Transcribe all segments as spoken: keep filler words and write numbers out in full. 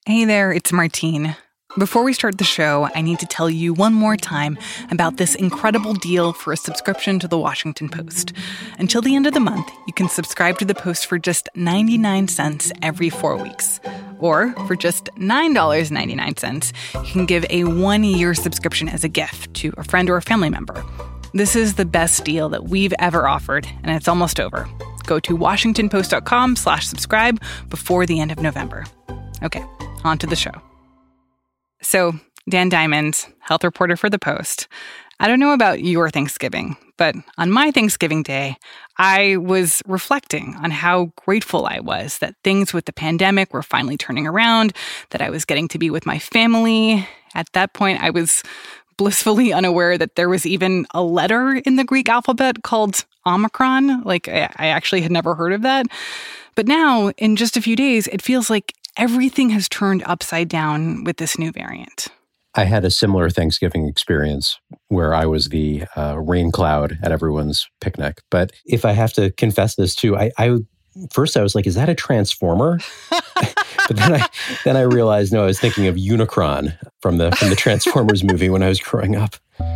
Hey there, it's Martine. Before we start the show, I need to tell you one more time about this incredible deal for a subscription to The Washington Post. Until the end of the month, you can subscribe to the Post for just ninety-nine cents every four weeks. Or for just nine dollars and ninety-nine cents, you can give a one-year subscription as a gift to a friend or a family member. This is the best deal that we've ever offered, and it's almost over. Go to washingtonpost.com slash subscribe before the end of November. Okay, on to the show. So, Dan Diamond, health reporter for The Post. I don't know about your Thanksgiving, but on my Thanksgiving day, I was reflecting on how grateful I was that things with the pandemic were finally turning around, that I was getting to be with my family. At that point, I was blissfully unaware that there was even a letter in the Greek alphabet called Omicron. Like, I, I actually had never heard of that. But now, in just a few days, it feels like everything has turned upside down with this new variant. I had a similar Thanksgiving experience where I was the uh, rain cloud at everyone's picnic. But if I have to confess this too, I, I first I was like, is that a transformer? But then I then I realized, no, I was thinking of Unicron from the from the Transformers movie when I was growing up.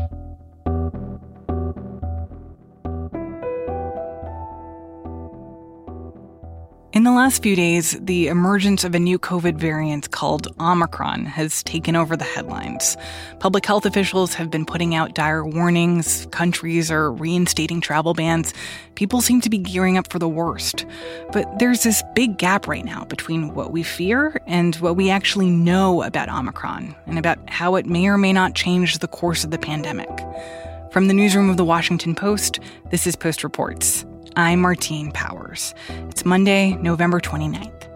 In the last few days, the emergence of a new COVID variant called Omicron has taken over the headlines. Public health officials have been putting out dire warnings. Countries are reinstating travel bans. People seem to be gearing up for the worst. But there's this big gap right now between what we fear and what we actually know about Omicron and about how it may or may not change the course of the pandemic. From the newsroom of The Washington Post, this is Post Reports. I'm Martine Powers. It's Monday, November twenty-ninth.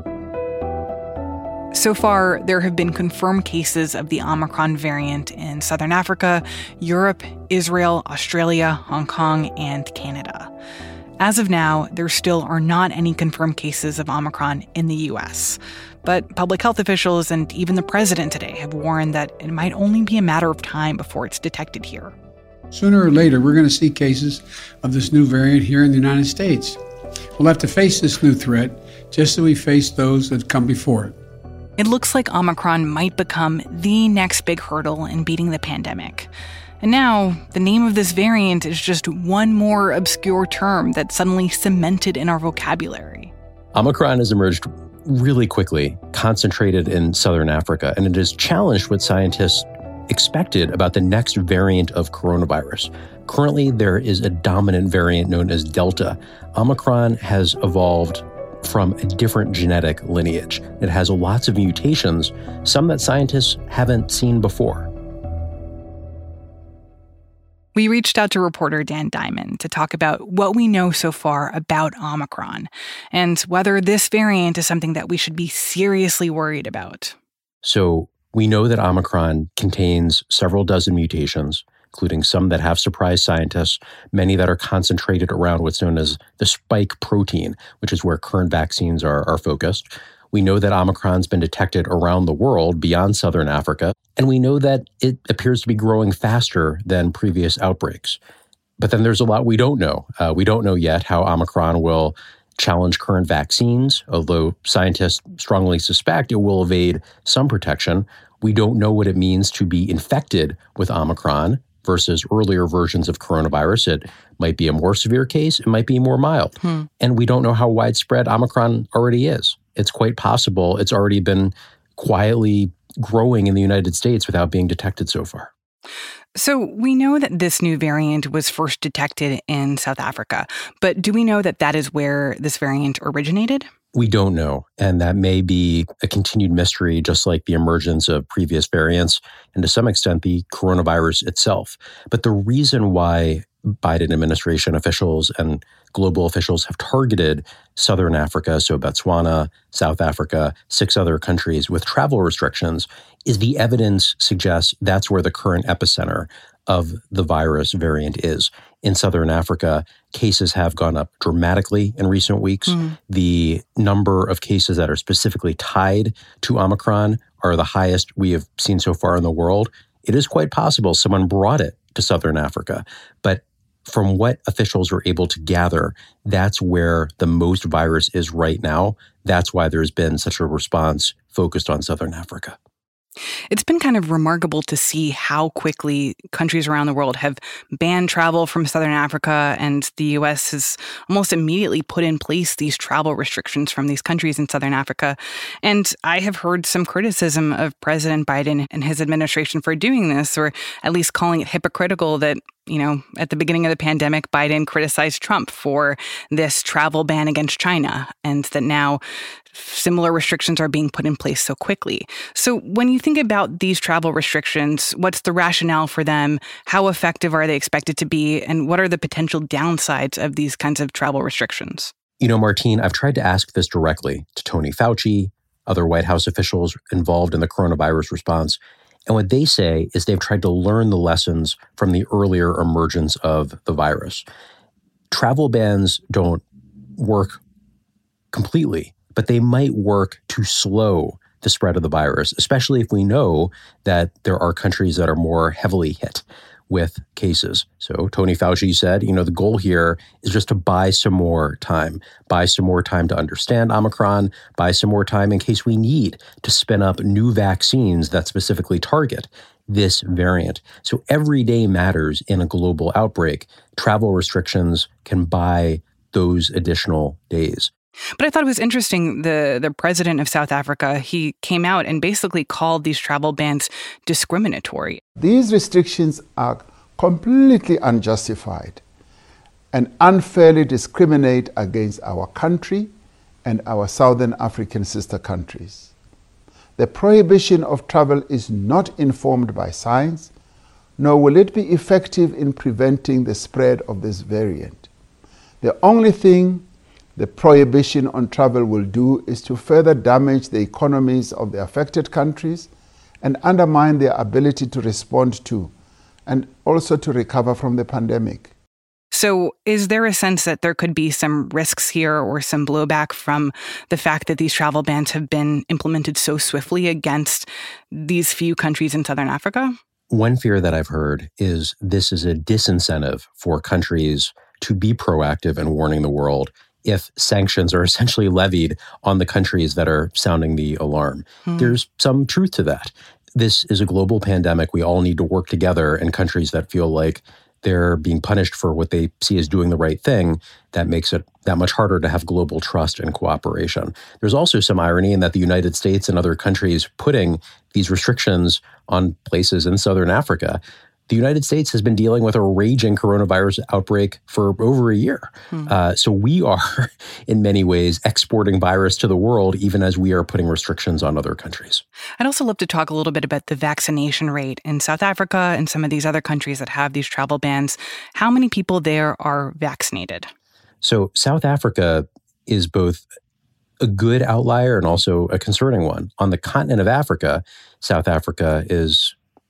So far, there have been confirmed cases of the Omicron variant in Southern Africa, Europe, Israel, Australia, Hong Kong, and Canada. As of now, there still are not any confirmed cases of Omicron in the U S. But public health officials and even the president today have warned that it might only be a matter of time before it's detected here. Sooner or later, we're going to see cases of this new variant here in the United States. We'll have to face this new threat just as we face those that come before it. It looks like Omicron might become the next big hurdle in beating the pandemic. And now, the name of this variant is just one more obscure term that's suddenly cemented in our vocabulary. Omicron has emerged really quickly, concentrated in Southern Africa, and it has challenged what scientists expected about the next variant of coronavirus. Currently, there is a dominant variant known as Delta. Omicron has evolved from a different genetic lineage. It has lots of mutations, some that scientists haven't seen before. We reached out to reporter Dan Diamond to talk about what we know so far about Omicron and whether this variant is something that we should be seriously worried about. So, we know that Omicron contains several dozen mutations, including some that have surprised scientists, many that are concentrated around what's known as the spike protein, which is where current vaccines are, are focused. We know that Omicron's been detected around the world beyond Southern Africa, and we know that it appears to be growing faster than previous outbreaks. But then there's a lot we don't know. Uh, we don't know yet how Omicron will challenge current vaccines, although scientists strongly suspect it will evade some protection. We don't know what it means to be infected with Omicron versus earlier versions of coronavirus. It might be a more severe case. It might be more mild. Hmm. And we don't know how widespread Omicron already is. It's quite possible it's already been quietly growing in the United States without being detected so far. So we know that this new variant was first detected in South Africa, but do we know that that is where this variant originated? We don't know, and that may be a continued mystery, just like the emergence of previous variants, and to some extent, the coronavirus itself. But the reason why Biden administration officials and global officials have targeted Southern Africa, so Botswana, South Africa, six other countries with travel restrictions, is the evidence suggests that's where the current epicenter of the virus variant is. In Southern Africa, cases have gone up dramatically in recent weeks. Mm. The number of cases that are specifically tied to Omicron are the highest we have seen so far in the world. It is quite possible someone brought it to Southern Africa, but from what officials are able to gather, that's where the most virus is right now. That's why there's been such a response focused on Southern Africa. It's been kind of remarkable to see how quickly countries around the world have banned travel from Southern Africa, and the U S has almost immediately put in place these travel restrictions from these countries in Southern Africa. And I have heard some criticism of President Biden and his administration for doing this, or at least calling it hypocritical that, you know, at the beginning of the pandemic, Biden criticized Trump for this travel ban against China, and that now similar restrictions are being put in place so quickly. So when you think about these travel restrictions, what's the rationale for them? How effective are they expected to be? And what are the potential downsides of these kinds of travel restrictions? You know, Martine, I've tried to ask this directly to Tony Fauci, other White House officials involved in the coronavirus response. And what they say is they've tried to learn the lessons from the earlier emergence of the virus. Travel bans don't work completely, but they might work to slow the spread of the virus, especially if we know that there are countries that are more heavily hit with cases. So Tony Fauci said, you know, the goal here is just to buy some more time, buy some more time to understand Omicron, buy some more time in case we need to spin up new vaccines that specifically target this variant. So every day matters in a global outbreak. Travel restrictions can buy those additional days. But I thought it was interesting, the, the president of South Africa, he came out and basically called these travel bans discriminatory. These restrictions are completely unjustified and unfairly discriminate against our country and our Southern African sister countries. The prohibition of travel is not informed by science, nor will it be effective in preventing the spread of this variant. The only thing the prohibition on travel will do is to further damage the economies of the affected countries and undermine their ability to respond to and also to recover from the pandemic. So is there a sense that there could be some risks here or some blowback from the fact that these travel bans have been implemented so swiftly against these few countries in Southern Africa? One fear that I've heard is this is a disincentive for countries to be proactive in warning the world if sanctions are essentially levied on the countries that are sounding the alarm. Hmm. There's some truth to that. This is a global pandemic. We all need to work together, and countries that feel like they're being punished for what they see as doing the right thing, that makes it that much harder to have global trust and cooperation. There's also some irony in that the United States and other countries putting these restrictions on places in Southern Africa. The United States has been dealing with a raging coronavirus outbreak for over a year. Hmm. Uh, so we are, in many ways, exporting virus to the world, even as we are putting restrictions on other countries. I'd also love to talk a little bit about the vaccination rate in South Africa and some of these other countries that have these travel bans. How many people there are vaccinated? So South Africa is both a good outlier and also a concerning one. On the continent of Africa, South Africa is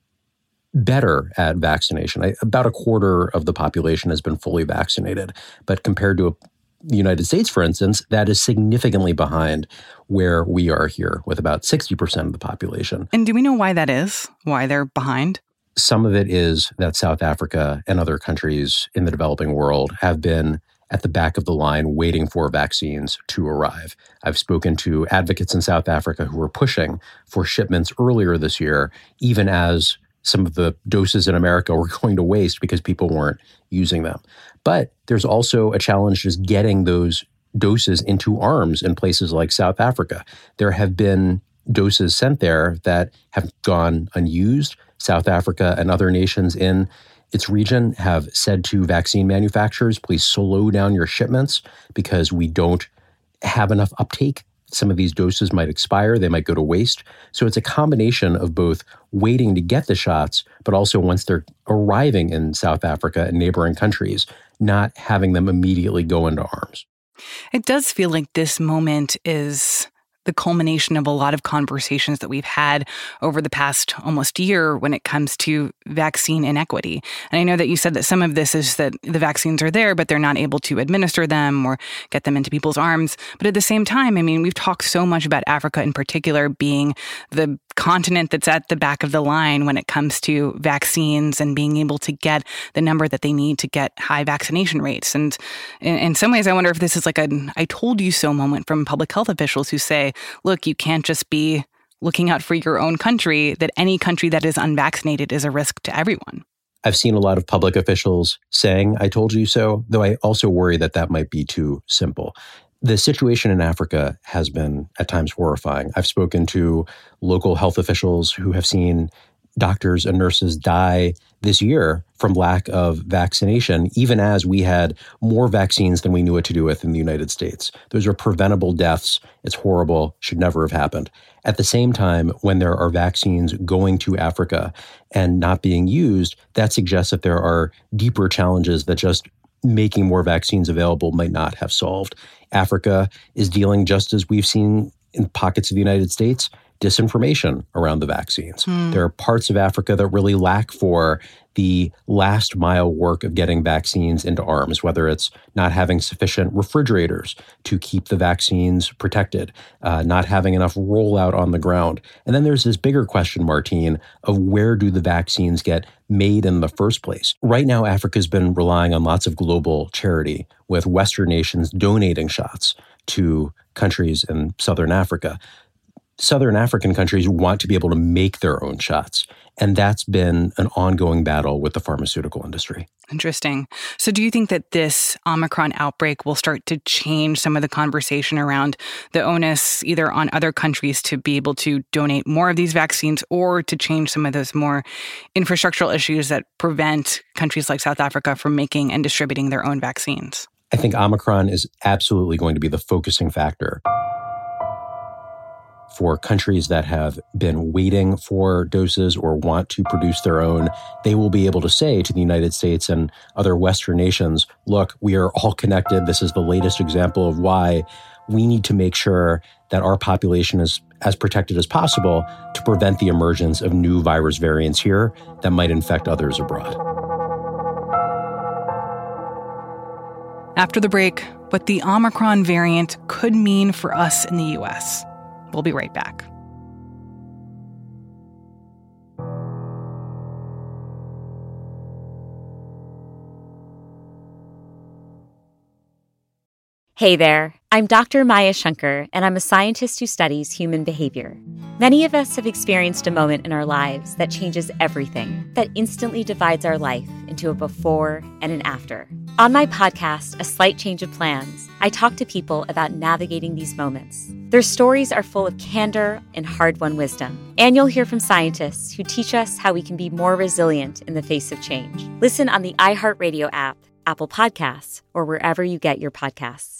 better at vaccination. I, about a quarter of the population has been fully vaccinated. But compared to a, the United States, for instance, that is significantly behind where we are here with about sixty percent of the population. And do we know why that is? Why they're behind? Some of it is that South Africa and other countries in the developing world have been at the back of the line waiting for vaccines to arrive. I've spoken to advocates in South Africa who were pushing for shipments earlier this year, even as some of the doses in America were going to waste because people weren't using them. But there's also a challenge just getting those doses into arms in places like South Africa. There have been doses sent there that have gone unused. South Africa and other nations in its region have said to vaccine manufacturers, please slow down your shipments because we don't have enough uptake. Some of these doses might expire, they might go to waste. So it's a combination of both waiting to get the shots, but also once they're arriving in South Africa and neighboring countries, not having them immediately go into arms. It does feel like this moment is the culmination of a lot of conversations that we've had over the past almost year when it comes to vaccine inequity. And I know that you said that some of this is that the vaccines are there, but they're not able to administer them or get them into people's arms. But at the same time, I mean, we've talked so much about Africa in particular being the continent that's at the back of the line when it comes to vaccines and being able to get the number that they need to get high vaccination rates. And in, in some ways, I wonder if this is like a I told you so moment from public health officials who say, look, you can't just be looking out for your own country, that any country that is unvaccinated is a risk to everyone. I've seen a lot of public officials saying, "I told you so," though I also worry that that might be too simple. The situation in Africa has been at times horrifying. I've spoken to local health officials who have seen doctors and nurses die this year from lack of vaccination, even as we had more vaccines than we knew what to do with in the United States. Those are preventable deaths. It's horrible, should never have happened. At the same time, when there are vaccines going to Africa and not being used, that suggests that there are deeper challenges that just making more vaccines available might not have solved. Africa is dealing, just as we've seen in pockets of the United States, disinformation around the vaccines. Mm. There are parts of Africa that really lack for the last mile work of getting vaccines into arms, whether it's not having sufficient refrigerators to keep the vaccines protected, uh, not having enough rollout on the ground. And then there's this bigger question, Martine, of where do the vaccines get made in the first place? Right now, Africa's been relying on lots of global charity, with Western nations donating shots to countries in Southern Africa. Southern African countries want to be able to make their own shots. And that's been an ongoing battle with the pharmaceutical industry. Interesting. So do you think that this Omicron outbreak will start to change some of the conversation around the onus either on other countries to be able to donate more of these vaccines, or to change some of those more infrastructural issues that prevent countries like South Africa from making and distributing their own vaccines? I think Omicron is absolutely going to be the focusing factor for countries that have been waiting for doses or want to produce their own. They will be able to say to the United States and other Western nations, look, we are all connected. This is the latest example of why we need to make sure that our population is as protected as possible to prevent the emergence of new virus variants here that might infect others abroad. After the break, what the Omicron variant could mean for us in the U S. We'll be right back. Hey there, I'm Doctor Maya Shankar, and I'm a scientist who studies human behavior. Many of us have experienced a moment in our lives that changes everything, that instantly divides our life into a before and an after. On my podcast, A Slight Change of Plans, I talk to people about navigating these moments. Their stories are full of candor and hard-won wisdom. And you'll hear from scientists who teach us how we can be more resilient in the face of change. Listen on the iHeartRadio app, Apple Podcasts, or wherever you get your podcasts.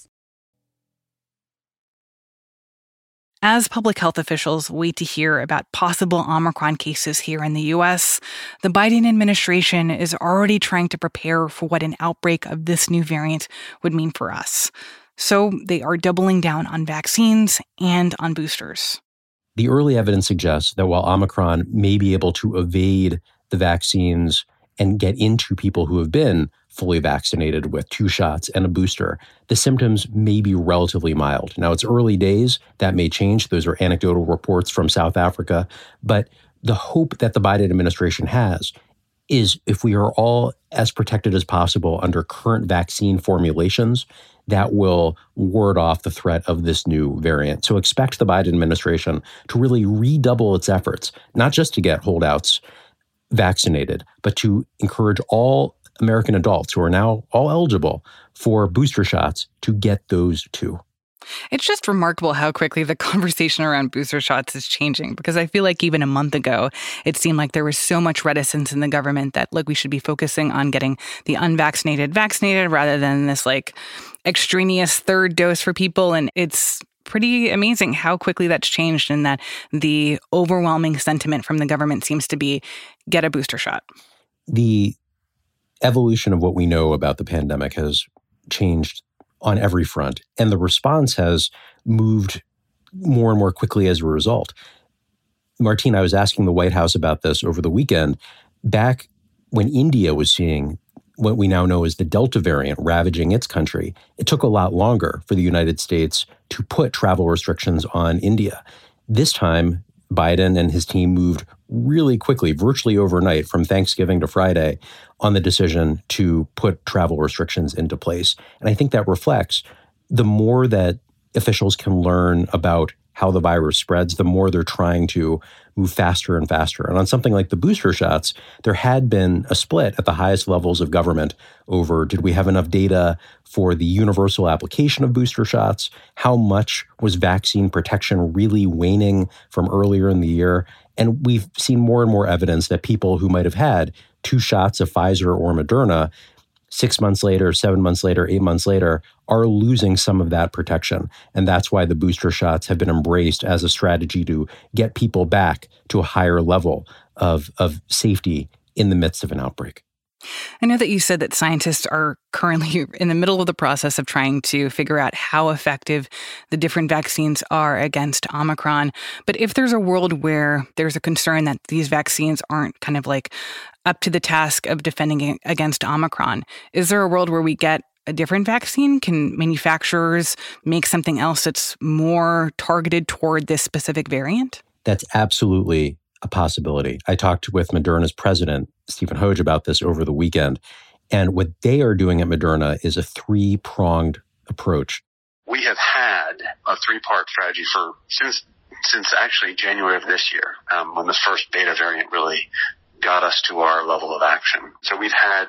As public health officials wait to hear about possible Omicron cases here in the U S, the Biden administration is already trying to prepare for what an outbreak of this new variant would mean for us. So they are doubling down on vaccines and on boosters. The early evidence suggests that while Omicron may be able to evade the vaccines and get into people who have been fully vaccinated with two shots and a booster, the symptoms may be relatively mild. Now, it's early days. That may change. Those are anecdotal reports from South Africa. But the hope that the Biden administration has is if we are all as protected as possible under current vaccine formulations, that will ward off the threat of this new variant. So expect the Biden administration to really redouble its efforts, not just to get holdouts vaccinated, but to encourage all American adults who are now all eligible for booster shots to get those too. It's just remarkable how quickly the conversation around booster shots is changing, because I feel like even a month ago, it seemed like there was so much reticence in the government that, like, we should be focusing on getting the unvaccinated vaccinated rather than this, like, extraneous third dose for people. And it's pretty amazing how quickly that's changed, and that the overwhelming sentiment from the government seems to be get a booster shot. The evolution of what we know about the pandemic has changed on every front, and the response has moved more and more quickly as a result. Martine, I was asking the White House about this over the weekend. Back when India was seeing what we now know as the Delta variant ravaging its country, it took a lot longer for the United States to put travel restrictions on India. This time, Biden and his team moved really quickly, virtually overnight, from Thanksgiving to Friday, on the decision to put travel restrictions into place. And I think that reflects the more that officials can learn about how the virus spreads, the more they're trying to move faster and faster. And on something like the booster shots, there had been a split at the highest levels of government over, did we have enough data for the universal application of booster shots? How much was vaccine protection really waning from earlier in the year? And we've seen more and more evidence that people who might have had two shots of Pfizer or Moderna six months later, seven months later, eight months later, are losing some of that protection. And that's why the booster shots have been embraced as a strategy to get people back to a higher level of, of safety in the midst of an outbreak. I know that you said that scientists are currently in the middle of the process of trying to figure out how effective the different vaccines are against Omicron. But if there's a world where there's a concern that these vaccines aren't kind of like up to the task of defending against Omicron, is there a world where we get a different vaccine? Can manufacturers make something else that's more targeted toward this specific variant? That's absolutely a possibility. I talked with Moderna's president, Stephen Hoge, about this over the weekend. And what they are doing at Moderna is a three-pronged approach. We have had a three-part strategy for since since actually January of this year, um, when the first beta variant really got us to our level of action. So we've had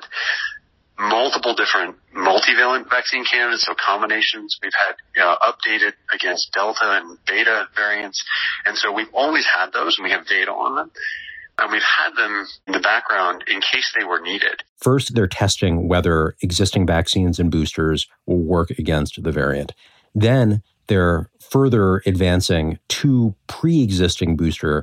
multiple different multivalent vaccine candidates, so combinations. We've had you know, updated against Delta and Beta variants. And so we've always had those, and we have data on them. And we've had them in the background in case they were needed. First, they're testing whether existing vaccines and boosters will work against the variant. Then they're further advancing two pre-existing booster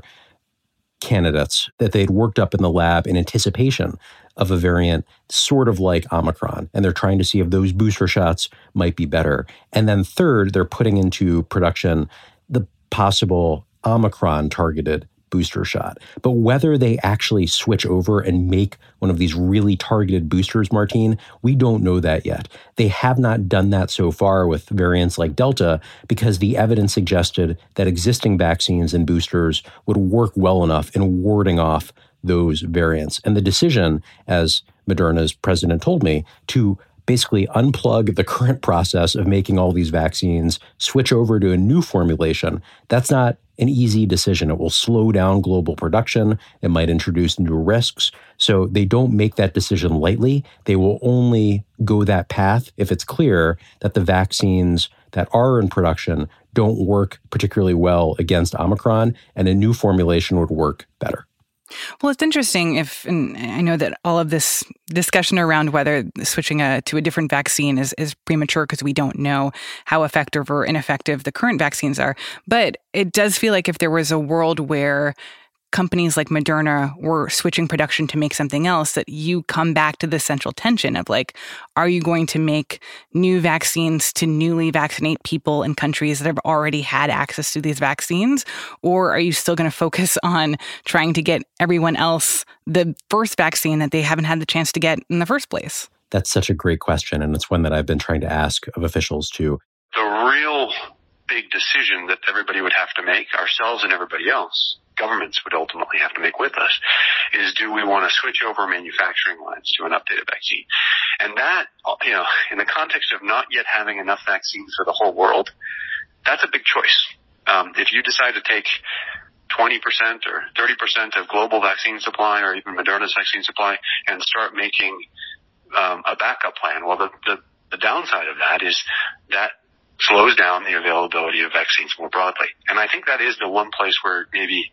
candidates that they'd worked up in the lab in anticipation of a variant sort of like Omicron. And they're trying to see if those booster shots might be better. And then third, they're putting into production the possible Omicron-targeted booster shot. But whether they actually switch over and make one of these really targeted boosters, Martine, we don't know that yet. They have not done that so far with variants like Delta because the evidence suggested that existing vaccines and boosters would work well enough in warding off those variants. And the decision, as Moderna's president told me, to basically unplug the current process of making all these vaccines, switch over to a new formulation, that's not an easy decision. It will slow down global production. It might introduce new risks. So they don't make that decision lightly. They will only go that path if it's clear that the vaccines that are in production don't work particularly well against Omicron, and a new formulation would work better. Well, it's interesting if, and I know that all of this discussion around whether switching a, to a different vaccine is, is premature because we don't know how effective or ineffective the current vaccines are. But it does feel like if there was a world where companies like Moderna were switching production to make something else, that you come back to the central tension of like, are you going to make new vaccines to newly vaccinate people in countries that have already had access to these vaccines? Or are you still going to focus on trying to get everyone else the first vaccine that they haven't had the chance to get in the first place? That's such a great question. And it's one that I've been trying to ask of officials too. The real big decision that everybody would have to make, ourselves and everybody else, governments would ultimately have to make with us, is do we want to switch over manufacturing lines to an updated vaccine? And that, you know, in the context of not yet having enough vaccines for the whole world, that's a big choice. Um, if you decide to take twenty percent or thirty percent of global vaccine supply or even Moderna's vaccine supply and start making um, a backup plan, well, the, the, the downside of that is that slows down the availability of vaccines more broadly. And I think that is the one place where maybe,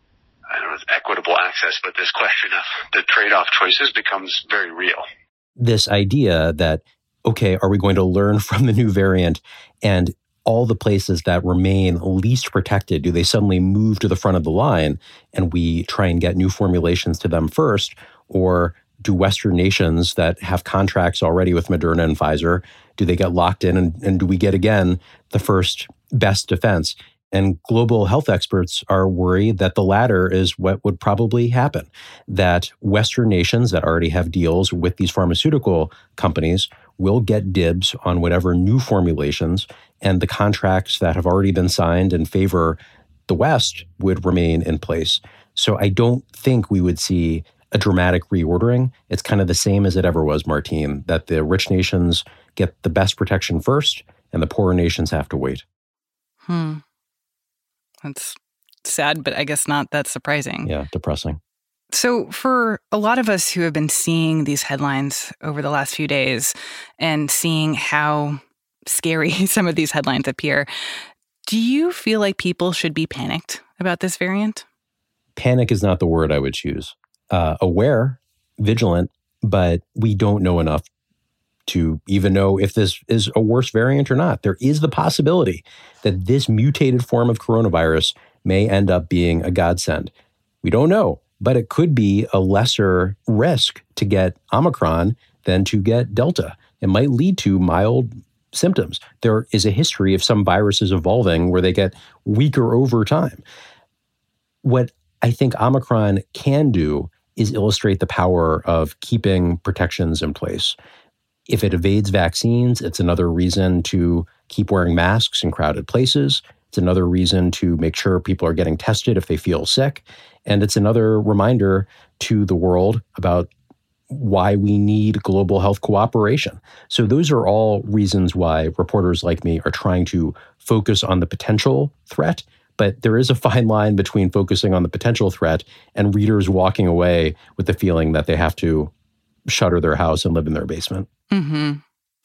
I don't know, it's equitable access, but this question of the trade-off choices becomes very real. This idea that, okay, are we going to learn from the new variant, and all the places that remain least protected, do they suddenly move to the front of the line and we try and get new formulations to them first? Or do Western nations that have contracts already with Moderna and Pfizer, do they get locked in, and, and do we get, again, the first best defense? And global health experts are worried that the latter is what would probably happen, that Western nations that already have deals with these pharmaceutical companies will get dibs on whatever new formulations, and the contracts that have already been signed in favor the West would remain in place. So I don't think we would see a dramatic reordering. It's kind of the same as it ever was, Martine, that the rich nations get the best protection first and the poorer nations have to wait. Hmm. That's sad, but I guess not that surprising. Yeah, depressing. So for a lot of us who have been seeing these headlines over the last few days and seeing how scary some of these headlines appear, do you feel like people should be panicked about this variant? Panic is not the word I would choose. Uh, aware, vigilant, but we don't know enough to even know if this is a worse variant or not. There is the possibility that this mutated form of coronavirus may end up being a godsend. We don't know, but it could be a lesser risk to get Omicron than to get Delta. It might lead to mild symptoms. There is a history of some viruses evolving where they get weaker over time. What I think Omicron can do is illustrate the power of keeping protections in place. If it evades vaccines, it's another reason to keep wearing masks in crowded places. It's another reason to make sure people are getting tested if they feel sick. And it's another reminder to the world about why we need global health cooperation. So those are all reasons why reporters like me are trying to focus on the potential threat. But there is a fine line between focusing on the potential threat and readers walking away with the feeling that they have to shutter their house and live in their basement. Mm-hmm.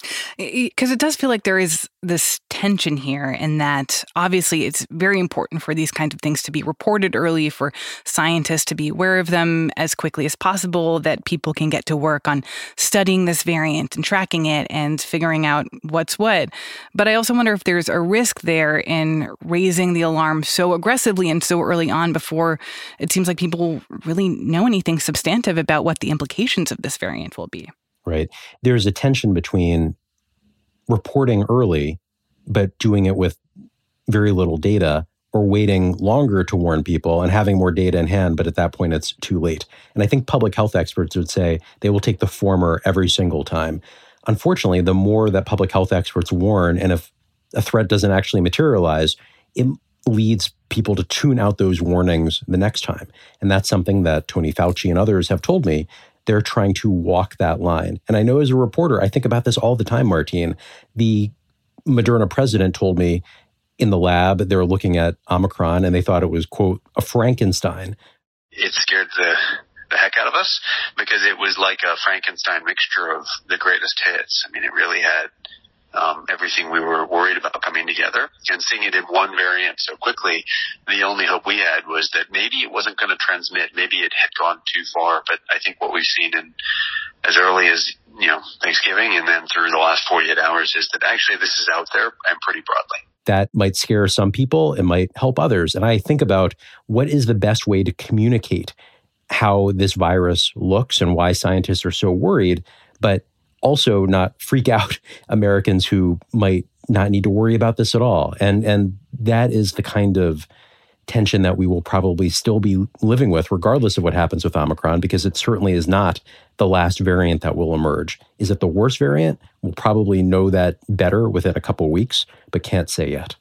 Because it does feel like there is this tension here in that obviously it's very important for these kinds of things to be reported early, for scientists to be aware of them as quickly as possible, that people can get to work on studying this variant and tracking it and figuring out what's what. But I also wonder if there's a risk there in raising the alarm so aggressively and so early on before it seems like people really know anything substantive about what the implications of this variant will be. Right. There's a tension between reporting early, but doing it with very little data, or waiting longer to warn people and having more data in hand, but at that point it's too late. And I think public health experts would say they will take the former every single time. Unfortunately, the more that public health experts warn, and if a threat doesn't actually materialize, it leads people to tune out those warnings the next time. And that's something that Tony Fauci and others have told me. They're trying to walk that line. And I know as a reporter, I think about this all the time, Martine. The Moderna president told me in the lab, they were looking at Omicron and they thought it was, quote, a Frankenstein. It scared the, the heck out of us because it was like a Frankenstein mixture of the greatest hits. I mean, it really had um, everything we were worried about coming together, and seeing it in one variant so quickly. The only hope we had was that maybe it wasn't going to transmit. Maybe it had gone too far. But I think what we've seen in as early as, you know, Thanksgiving and then through the last forty-eight hours is that actually this is out there and pretty broadly. That might scare some people. It might help others. And I think about what is the best way to communicate how this virus looks and why scientists are so worried, but also not freak out Americans who might not need to worry about this at all. And and that is the kind of tension that we will probably still be living with, regardless of what happens with Omicron, because it certainly is not the last variant that will emerge. Is it the worst variant? We'll probably know that better within a couple of weeks, but can't say yet.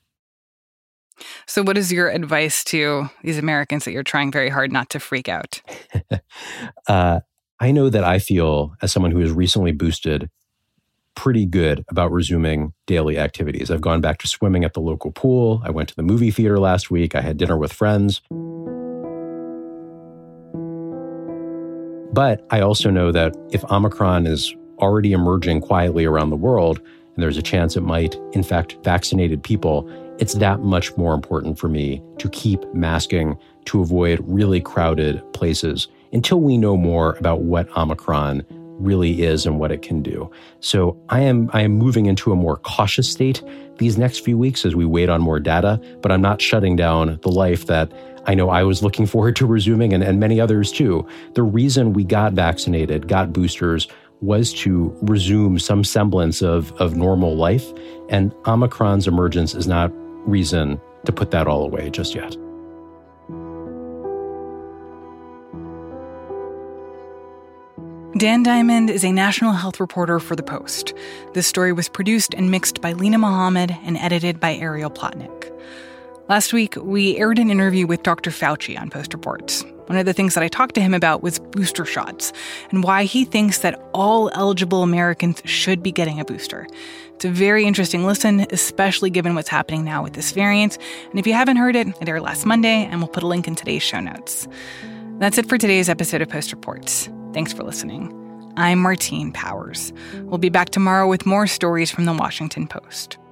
So what is your advice to these Americans that you're trying very hard not to freak out? uh, I know that I feel, as someone who is recently boosted, pretty good about resuming daily activities. I've gone back to swimming at the local pool. I went to the movie theater last week. I had dinner with friends. But I also know that if Omicron is already emerging quietly around the world, and there's a chance it might infect vaccinated people, it's that much more important for me to keep masking to avoid really crowded places until we know more about what Omicron really is and what it can do. So I am I am moving into a more cautious state these next few weeks as we wait on more data, but I'm not shutting down the life that I know I was looking forward to resuming, and, and many others too. The reason we got vaccinated, got boosters, was to resume some semblance of, of normal life, and Omicron's emergence is not reason to put that all away just yet. Dan Diamond is a national health reporter for The Post. This story was produced and mixed by Lena Mohammed and edited by Ariel Plotnick. Last week, we aired an interview with Doctor Fauci on Post Reports. One of the things that I talked to him about was booster shots and why he thinks that all eligible Americans should be getting a booster. It's a very interesting listen, especially given what's happening now with this variant. And if you haven't heard it, it aired last Monday, and we'll put a link in today's show notes. That's it for today's episode of Post Reports. Thanks for listening. I'm Martine Powers. We'll be back tomorrow with more stories from the Washington Post.